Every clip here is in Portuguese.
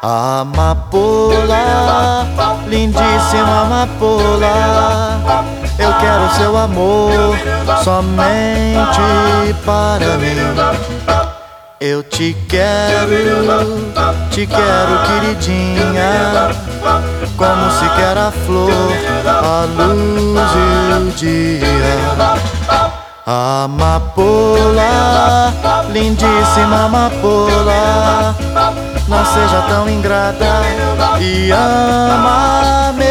Amapola, lindíssima amapola, eu quero seu amor somente para mim. Eu te quero, queridinha, como se quer a flor, a luz e o dia. Amapola, lindíssima amapola, não seja tão ingrata e ama-me.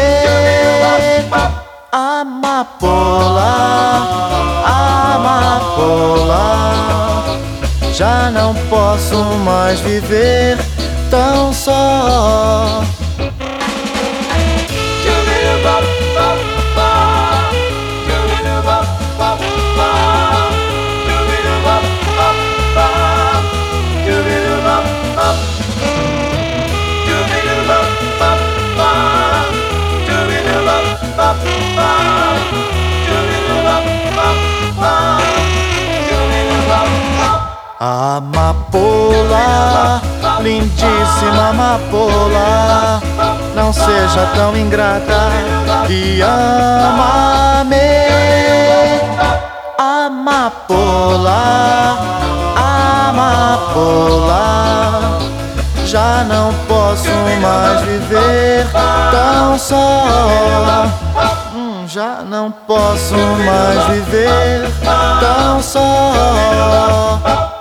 Amapola, amapola, já não posso mais viver tão só. Amapola, lindíssima amapola, não seja tão ingrata e ama-me. Amapola, amapola, já não posso mais viver tão só. Já não posso mais viver tão só.